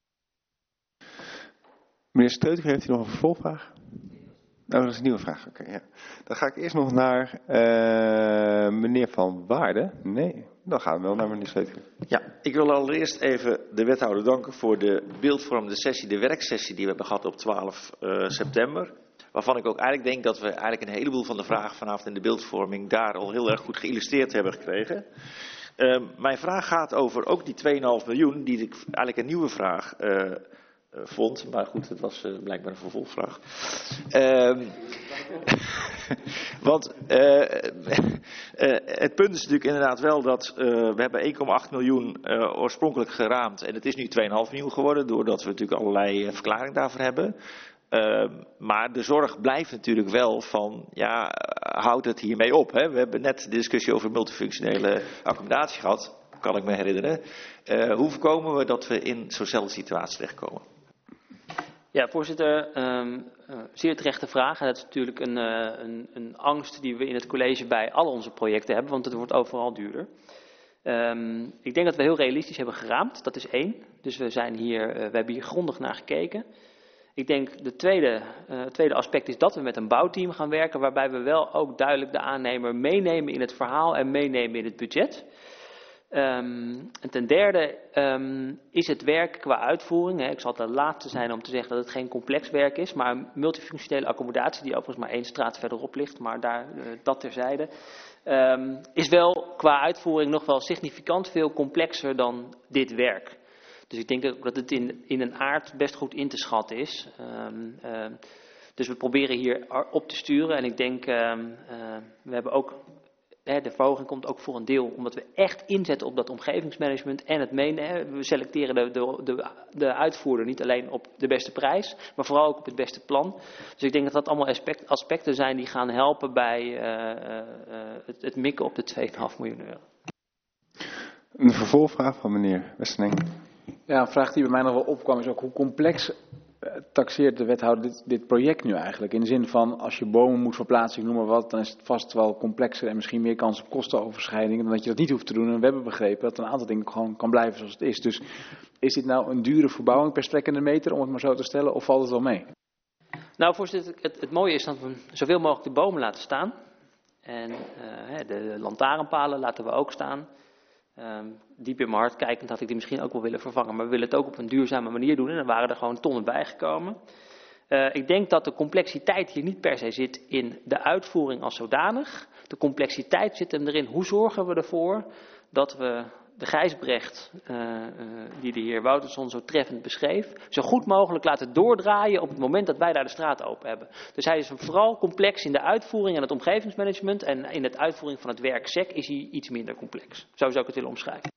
Meneer Steuter, heeft u nog een vervolgvraag? Nou, dat is een nieuwe vraag. Oké, okay, ja. Dan ga ik eerst nog naar uh, meneer Van Waarden. Nee, dan gaan we wel naar meneer Steuter. Ja, ik wil allereerst even de wethouder danken voor de beeldvormende sessie, de werksessie die we hebben gehad op twaalf september. Waarvan ik ook eigenlijk denk dat we eigenlijk een heleboel van de vragen vanavond in de beeldvorming daar al heel erg goed geïllustreerd hebben gekregen. Uh, mijn vraag gaat over ook die twee komma vijf miljoen, die ik eigenlijk een nieuwe vraag uh, vond. Maar goed, het was uh, blijkbaar een vervolgvraag. Uh, want uh, uh, het punt is natuurlijk inderdaad wel dat uh, we hebben één komma acht miljoen uh, oorspronkelijk geraamd. En het is nu twee komma vijf miljoen geworden, doordat we natuurlijk allerlei uh, verklaringen daarvoor hebben. Uh, maar de zorg blijft natuurlijk wel van, ja, houdt het hiermee op? Hè? We hebben net de discussie over multifunctionele accommodatie gehad, kan ik me herinneren. Uh, hoe voorkomen we dat we in zo'nzelfde situatie terechtkomen? Ja, voorzitter, um, uh, zeer terechte vraag. En dat is natuurlijk een, uh, een, een angst die we in het college bij al onze projecten hebben, want het wordt overal duurder. Um, ik denk dat we heel realistisch hebben geraamd, dat is één. Dus we, zijn hier, uh, we hebben hier grondig naar gekeken. Ik denk de tweede, uh, tweede aspect is dat we met een bouwteam gaan werken, waarbij we wel ook duidelijk de aannemer meenemen in het verhaal en meenemen in het budget. Um, en ten derde um, is het werk qua uitvoering, hè, ik zal het de laatste zijn om te zeggen dat het geen complex werk is, maar een multifunctionele accommodatie die overigens maar één straat verderop ligt, maar daar, uh, dat terzijde, um, is wel qua uitvoering nog wel significant veel complexer dan dit werk. Dus ik denk ook dat het in, in een aard best goed in te schatten is. Um, uh, dus we proberen hier op te sturen. En ik denk, um, uh, we hebben ook, hè, de verhoging komt ook voor een deel omdat we echt inzetten op dat omgevingsmanagement en het meenemen. We selecteren de, de, de, de uitvoerder niet alleen op de beste prijs, maar vooral ook op het beste plan. Dus ik denk dat dat allemaal aspect, aspecten zijn die gaan helpen bij uh, uh, het, het mikken op de twee komma vijf miljoen euro. Een vervolgvraag van meneer Westerning. Ja, een vraag die bij mij nog wel opkwam is ook hoe complex uh, taxeert de wethouder dit, dit project nu eigenlijk? In de zin van als je bomen moet verplaatsen, ik noem maar wat, dan is het vast wel complexer en misschien meer kans op kostenoverschrijdingen dan dat je dat niet hoeft te doen. En we hebben begrepen dat een aantal dingen gewoon kan blijven zoals het is. Dus is dit nou een dure verbouwing per strekkende meter, om het maar zo te stellen, of valt het wel mee? Nou voorzitter, het, het mooie is dat we zoveel mogelijk de bomen laten staan. En uh, de lantaarnpalen laten we ook staan. Um, diep in mijn hart kijkend had ik die misschien ook wel willen vervangen. Maar we willen het ook op een duurzame manier doen. En dan waren er gewoon tonnen bijgekomen. Uh, ik denk dat de complexiteit hier niet per se zit in de uitvoering als zodanig. De complexiteit zit hem erin. Hoe zorgen we ervoor dat we de Gijsbrecht, uh, uh, die de heer Wouterson zo treffend beschreef, zo goed mogelijk laten doordraaien op het moment dat wij daar de straat open hebben. Dus hij is vooral complex in de uitvoering en het omgevingsmanagement. En in het uitvoering van het werk S E C is hij iets minder complex. Zo zou ik het willen omschrijven.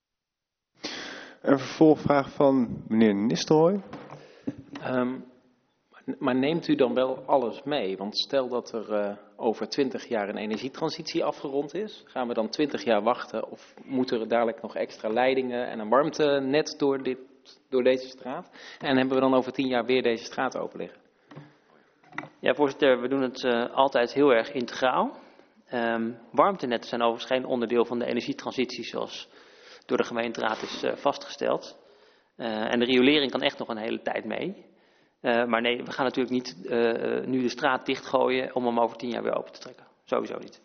Een vervolgvraag van meneer Nistelrooy. Um, maar neemt u dan wel alles mee? Want stel dat er uh, over twintig jaar een energietransitie afgerond is. Gaan we dan twintig jaar wachten of moeten er dadelijk nog extra leidingen en een warmtenet door, dit, door deze straat? En hebben we dan over tien jaar weer deze straat open liggen? Ja, voorzitter, we doen het uh, altijd heel erg integraal. Um, warmtenetten zijn overigens geen onderdeel van de energietransitie zoals door de gemeenteraad is uh, vastgesteld. Uh, en de riolering kan echt nog een hele tijd mee. Uh, maar nee, we gaan natuurlijk niet uh, nu de straat dichtgooien om hem over tien jaar weer open te trekken. Sowieso niet.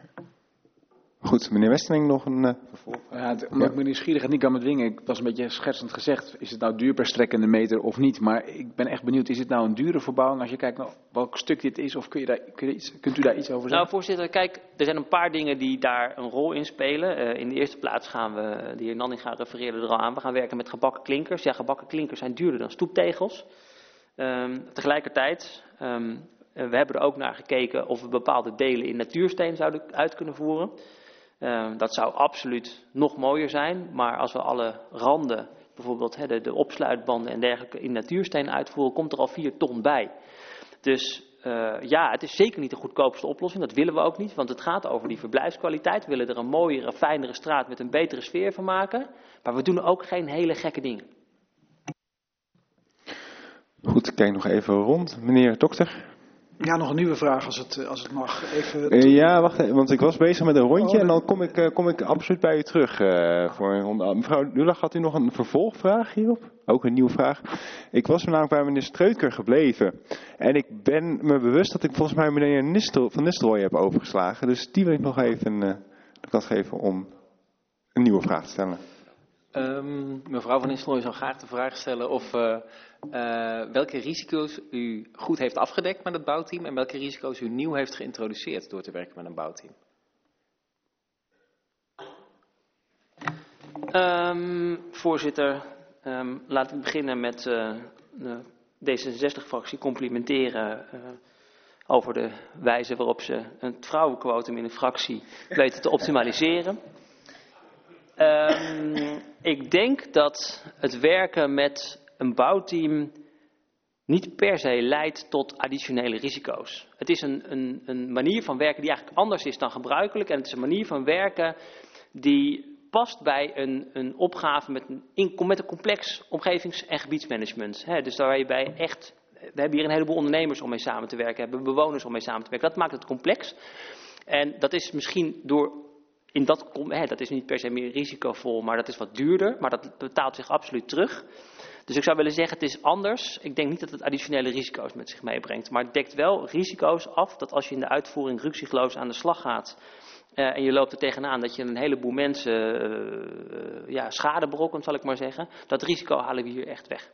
Goed, meneer Westerling nog een uh, vervolg. Ja, het, omdat ja. ik me nieuwsgierigheid niet kan bedwingen. Ik was een beetje schertsend gezegd, is het nou duur per strekkende meter of niet? Maar ik ben echt benieuwd, is het nou een dure verbouwing als je kijkt naar welk stuk dit is? Of kun je daar, kun je iets, kunt u daar iets over zeggen? Nou voorzitter, kijk, er zijn een paar dingen die daar een rol in spelen. Uh, in de eerste plaats gaan we, de heer Nanninga refereerde er al aan, we gaan werken met gebakken klinkers. Ja, gebakken klinkers zijn duurder dan stoeptegels. Um, tegelijkertijd, um, we hebben er ook naar gekeken of we bepaalde delen in natuursteen zouden uit kunnen voeren. Um, dat zou absoluut nog mooier zijn, maar als we alle randen, bijvoorbeeld he, de, de opsluitbanden en dergelijke in natuursteen uitvoeren, komt er al vier ton bij. Dus uh, ja, het is zeker niet de goedkoopste oplossing. Dat willen we ook niet, want het gaat over die verblijfskwaliteit. We willen er een mooiere, fijnere straat met een betere sfeer van maken. Maar we doen ook geen hele gekke dingen. Goed, ik kijk nog even rond. Meneer dokter? Ja, nog een nieuwe vraag als het, als het mag. Even uh, ja, wacht even, want ik was bezig met een rondje oh, en dan kom ik, uh, kom ik absoluut bij u terug. Uh, voor een ronde. Mevrouw Lulach, had u nog een vervolgvraag hierop? Ook een nieuwe vraag. Ik was namelijk bij meneer Streuker gebleven. En ik ben me bewust dat ik volgens mij meneer Nistel, van Nistelrooy heb overgeslagen. Dus die wil ik nog even uh, de kans geven om een nieuwe vraag te stellen. Um, mevrouw van Nistelrooy zou graag de vraag stellen of uh, uh, welke risico's u goed heeft afgedekt met het bouwteam en welke risico's u nieuw heeft geïntroduceerd door te werken met een bouwteam. Um, voorzitter, um, laat ik beginnen met uh, de D zesenzestig-fractie complimenteren uh, over de wijze waarop ze een vrouwenquotum in de fractie weten te optimaliseren. Um, ik denk dat het werken met een bouwteam niet per se leidt tot additionele risico's. Het is een, een, een manier van werken die eigenlijk anders is dan gebruikelijk. En het is een manier van werken die past bij een, een opgave met een, in, met een complex omgevings- en gebiedsmanagement. He, dus waar je bij echt, we hebben hier een heleboel ondernemers om mee samen te werken, hebben bewoners om mee samen te werken. Dat maakt het complex. En dat is misschien door... In dat, hè, dat is niet per se meer risicovol, maar dat is wat duurder. Maar dat betaalt zich absoluut terug. Dus ik zou willen zeggen, het is anders. Ik denk niet dat het additionele risico's met zich meebrengt. Maar het dekt wel risico's af dat als je in de uitvoering rukzichtloos aan de slag gaat... Uh, en je loopt er tegenaan dat je een heleboel mensen uh, ja, schade berokkent, zal ik maar zeggen. Dat risico halen we hier echt weg.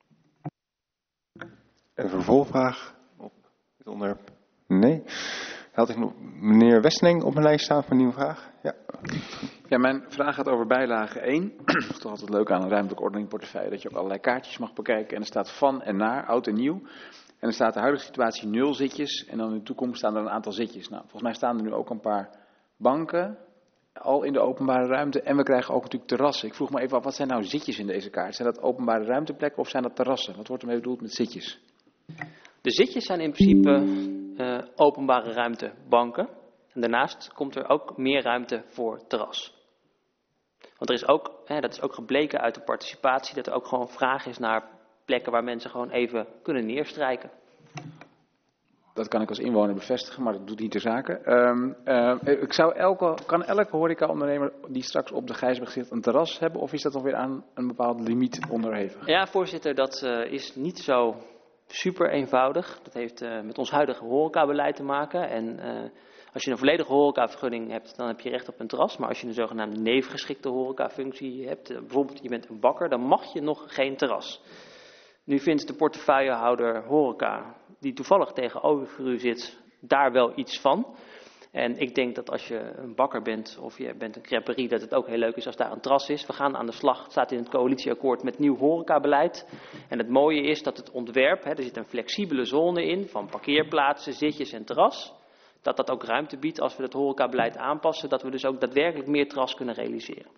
Een vervolgvraag op dit onderwerp? Nee. Had ik nog meneer Westning op mijn lijst staan voor een nieuwe vraag? Ja. Ja, mijn vraag gaat over bijlage één. Dat is toch altijd leuk aan een ruimtelijke ordeningportefeuille, dat je ook allerlei kaartjes mag bekijken. En er staat van en naar, oud en nieuw. En er staat de huidige situatie nul zitjes en dan in de toekomst staan er een aantal zitjes. Nou, volgens mij staan er nu ook een paar banken al in de openbare ruimte en we krijgen ook natuurlijk terrassen. Ik vroeg me even af, wat zijn nou zitjes in deze kaart? Zijn dat openbare ruimteplekken of zijn dat terrassen? Wat wordt ermee bedoeld met zitjes? De zitjes zijn in principe uh, openbare ruimtebanken. En daarnaast komt er ook meer ruimte voor terras. Want er is ook, hè, dat is ook gebleken uit de participatie, dat er ook gewoon vraag is naar plekken waar mensen gewoon even kunnen neerstrijken. Dat kan ik als inwoner bevestigen, maar dat doet niet de zaken. Um, uh, ik zou elke, kan elke horecaondernemer die straks op de Gijsbrecht zit een terras hebben? Of is dat alweer aan een bepaald limiet onderhevig? Ja, voorzitter, dat uh, is niet zo super eenvoudig. Dat heeft uh, met ons huidige horecabeleid te maken. En uh, als je een volledige horecavergunning hebt, dan heb je recht op een terras. Maar als je een zogenaamde neefgeschikte horecafunctie hebt, uh, bijvoorbeeld je bent een bakker, dan mag je nog geen terras. Nu vindt de portefeuillehouder horeca, die toevallig tegenover u zit, daar wel iets van. En ik denk dat als je een bakker bent of je bent een creperie, dat het ook heel leuk is als daar een terras is. We gaan aan de slag, het staat in het coalitieakkoord, met nieuw horecabeleid. En het mooie is dat het ontwerp, hè, er zit een flexibele zone in van parkeerplaatsen, zitjes en terras. Dat dat ook ruimte biedt als we het horecabeleid aanpassen, dat we dus ook daadwerkelijk meer terras kunnen realiseren.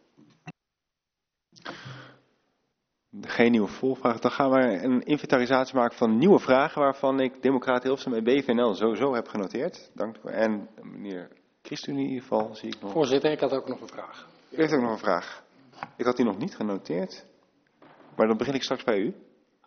Geen nieuwe volvraag. Dan gaan we een inventarisatie maken van nieuwe vragen waarvan ik Democraten Hilversum en B V N L sowieso heb genoteerd. Dank u. En meneer Christen in ieder geval zie ik nog. Voorzitter, ik had ook nog een vraag. U heeft ook nog een vraag. Ik had die nog niet genoteerd. Maar dan begin ik straks bij u.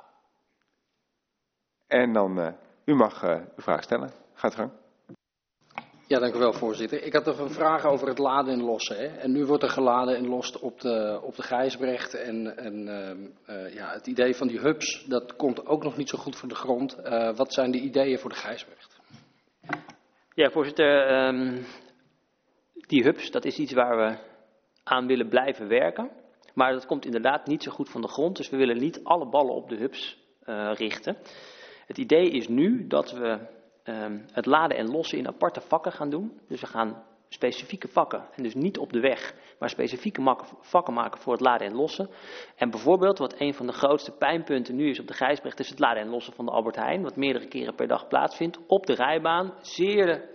En dan, uh, u mag uh, uw vraag stellen. Gaat gang. Ja, dank u wel, voorzitter. Ik had nog een vraag over het laden en lossen. Hè. En nu wordt er geladen en lost op de, op de Gijsbrecht. En, en uh, uh, ja, het idee van die hubs, dat komt ook nog niet zo goed voor de grond. Uh, wat zijn de ideeën voor de Gijsbrecht? Ja, voorzitter. Um, die hubs, dat is iets waar we aan willen blijven werken. Maar dat komt inderdaad niet zo goed van de grond. Dus we willen niet alle ballen op de hubs uh, richten. Het idee is nu dat we um, het laden en lossen in aparte vakken gaan doen. Dus we gaan specifieke vakken, en dus niet op de weg, maar specifieke vakken maken voor het laden en lossen. En bijvoorbeeld, wat een van de grootste pijnpunten nu is op de Gijsbrecht, is het laden en lossen van de Albert Heijn, wat meerdere keren per dag plaatsvindt, op de rijbaan, zeer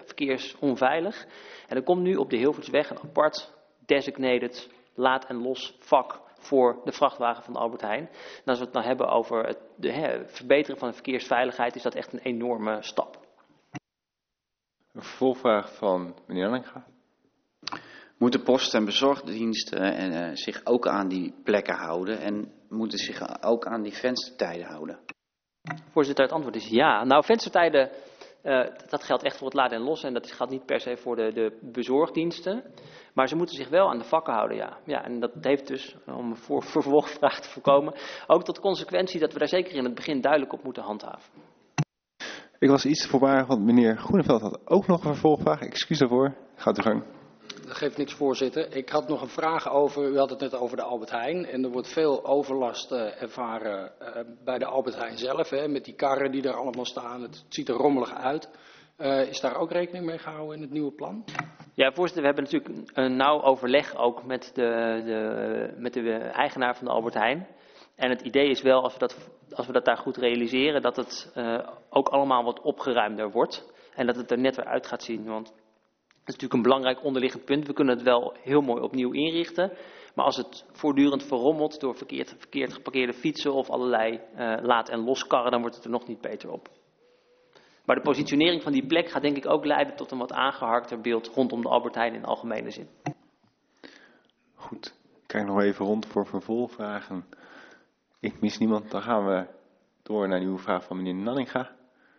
verkeersonveilig. En er komt nu op de Hilversweg een apart designated laad- en los vak voor de vrachtwagen van de Albert Heijn. En als we het nou hebben over het de, hè, verbeteren van de verkeersveiligheid, is dat echt een enorme stap. Een vervolgvraag van meneer Nanninga. Moeten post- en bezorgdiensten uh, zich ook aan die plekken houden en moeten zich ook aan die venstertijden houden? Voorzitter, het antwoord is ja. Nou, venstertijden, uh, dat geldt echt voor het laden en lossen en dat geldt niet per se voor de, de bezorgdiensten. Maar ze moeten zich wel aan de vakken houden, ja. Ja, en dat heeft dus, om een voor, vervolgvraag te voorkomen, ook tot consequentie dat we daar zeker in het begin duidelijk op moeten handhaven. Ik was iets voorbarig, want meneer Groeneveld had ook nog een vervolgvraag. Excuus daarvoor. Gaat u gang. Dat geeft niks, voorzitter. Ik had nog een vraag over, u had het net over de Albert Heijn. En er wordt veel overlast uh, ervaren uh, bij de Albert Heijn zelf. Hè, met die karren die er allemaal staan. Het ziet er rommelig uit. Uh, is daar ook rekening mee gehouden in het nieuwe plan? Ja, voorzitter, we hebben natuurlijk een nauw overleg ook met de, de, met de eigenaar van de Albert Heijn. En het idee is wel, als we dat, als we dat daar goed realiseren, dat het uh, ook allemaal wat opgeruimder wordt. En dat het er net weer uit gaat zien. Want dat is natuurlijk een belangrijk onderliggend punt. We kunnen het wel heel mooi opnieuw inrichten. Maar als het voortdurend verrommelt door verkeerd, verkeerd geparkeerde fietsen of allerlei uh, laad- en loskarren, dan wordt het er nog niet beter op. Maar de positionering van die plek gaat denk ik ook leiden tot een wat aangeharkter beeld rondom de Albert Heijn in algemene zin. Goed, ik kijk nog even rond voor vervolgvragen. Ik mis niemand, dan gaan we door naar een nieuwe vraag van meneer Nanninga.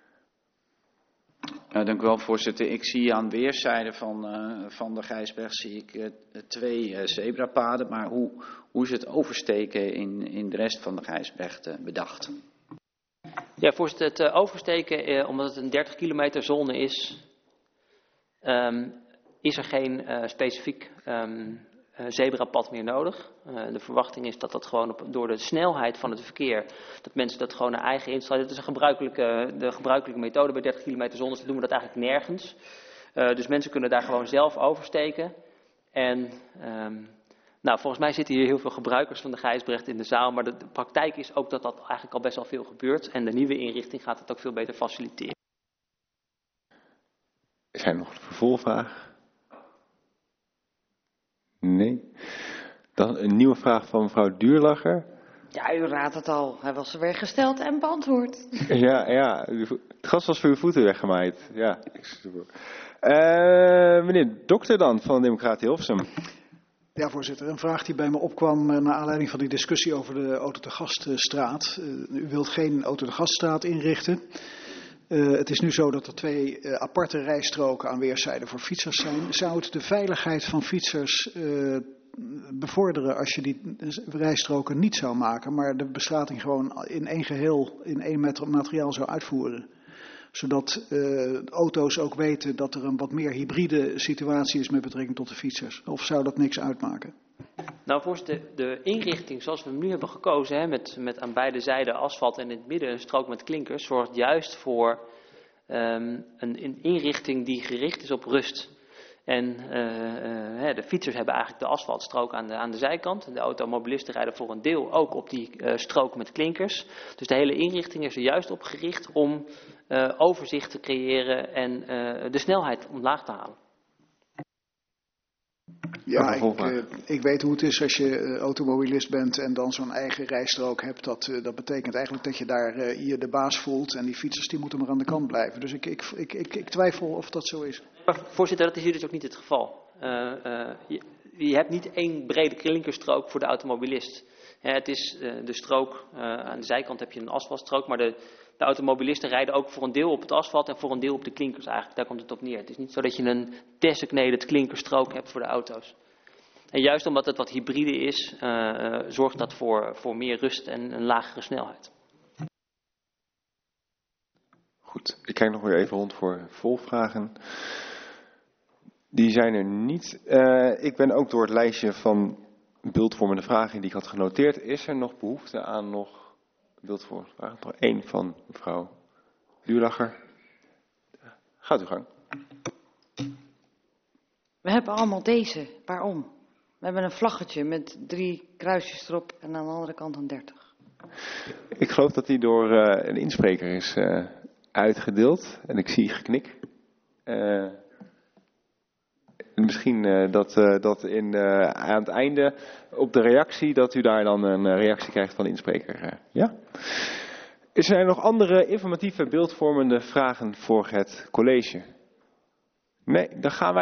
Ja, dank u wel, voorzitter. Ik zie aan weerszijden van, uh, van de Gijsberg zie ik uh, twee uh, zebrapaden. Maar hoe, hoe is het oversteken in, in de rest van de Gijsberg uh, bedacht? Ja, voorzitter, het uh, oversteken, uh, omdat het een dertig kilometer zone is, um, is er geen uh, specifiek um, uh, zebrapad meer nodig. Uh, de verwachting is dat dat gewoon op, door de snelheid van het verkeer, dat mensen dat gewoon naar eigen insluiten. Dat is een gebruikelijke, de gebruikelijke methode bij dertig kilometer zones, dan doen we dat eigenlijk nergens. Uh, dus mensen kunnen daar gewoon zelf oversteken. En um, nou, volgens mij zitten hier heel veel gebruikers van de Gijsbrecht in de zaal, maar de, de praktijk is ook dat dat eigenlijk al best wel veel gebeurt. En de nieuwe inrichting gaat het ook veel beter faciliteren. Er zijn nog een vervolgvraag? Nee. Dan een nieuwe vraag van mevrouw Duurlacher. Ja, u raadt het al. Hij was er weer gesteld en beantwoord. Ja, ja. Het gas was voor uw voeten weggemaaid. Ja. Uh, meneer Dokter dan van de Democraten Hilversum. Ja, voorzitter. Een vraag die bij me opkwam uh, naar aanleiding van die discussie over de Auto-te-Gaststraat. Uh, u wilt geen Auto-te-Gaststraat inrichten. Uh, het is nu zo dat er twee uh, aparte rijstroken aan weerszijden voor fietsers zijn. Zou het de veiligheid van fietsers uh, bevorderen als je die rijstroken niet zou maken, maar de bestrating gewoon in één geheel, in één materiaal zou uitvoeren? Zodat uh, auto's ook weten dat er een wat meer hybride situatie is met betrekking tot de fietsers. Of zou dat niks uitmaken? Nou, voorzitter, de inrichting zoals we hem nu hebben gekozen, hè, met, met aan beide zijden asfalt en in het midden een strook met klinkers, zorgt juist voor um, een, een inrichting die gericht is op rust. En uh, uh, de fietsers hebben eigenlijk de asfaltstrook aan de, aan de zijkant. En de automobilisten rijden voor een deel ook op die uh, strook met klinkers. Dus de hele inrichting is er juist op gericht om uh, overzicht te creëren en uh, de snelheid omlaag te halen. Ja, ik, uh, ik weet hoe het is als je uh, automobilist bent en dan zo'n eigen rijstrook hebt. Dat, uh, dat betekent eigenlijk dat je daar uh, je de baas voelt en die fietsers die moeten maar aan de kant blijven. Dus ik, ik, ik, ik, ik twijfel of dat zo is. Maar voorzitter, dat is hier dus ook niet het geval. Uh, uh, je, je hebt niet één brede klinkerstrook voor de automobilist. Ja, het is uh, de strook, uh, aan de zijkant heb je een asfaltstrook, maar de, de automobilisten rijden ook voor een deel op het asfalt en voor een deel op de klinkers eigenlijk. Daar komt het op neer. Het is niet zo dat je een designated klinkerstrook hebt voor de auto's. En juist omdat het wat hybride is, uh, uh, zorgt dat voor, voor meer rust en een lagere snelheid. Goed, ik kijk nog weer even rond voor volvragen. Die zijn er niet. Uh, ik ben ook door het lijstje van beeldvormende vragen die ik had genoteerd. Is er nog behoefte aan nog beeldvormende vragen? Nog één van mevrouw Duurlacher. Gaat uw gang. We hebben allemaal deze. Waarom? We hebben een vlaggetje met drie kruisjes erop en aan de andere kant een dertig. Ik geloof dat die door uh, een inspreker is uh, uitgedeeld. En ik zie geknik. Uh, Misschien uh, dat, uh, dat in, uh, aan het einde op de reactie, dat u daar dan een uh, reactie krijgt van de inspreker. Uh, ja? Is er nog andere informatieve beeldvormende vragen voor het college? Nee, dan gaan wij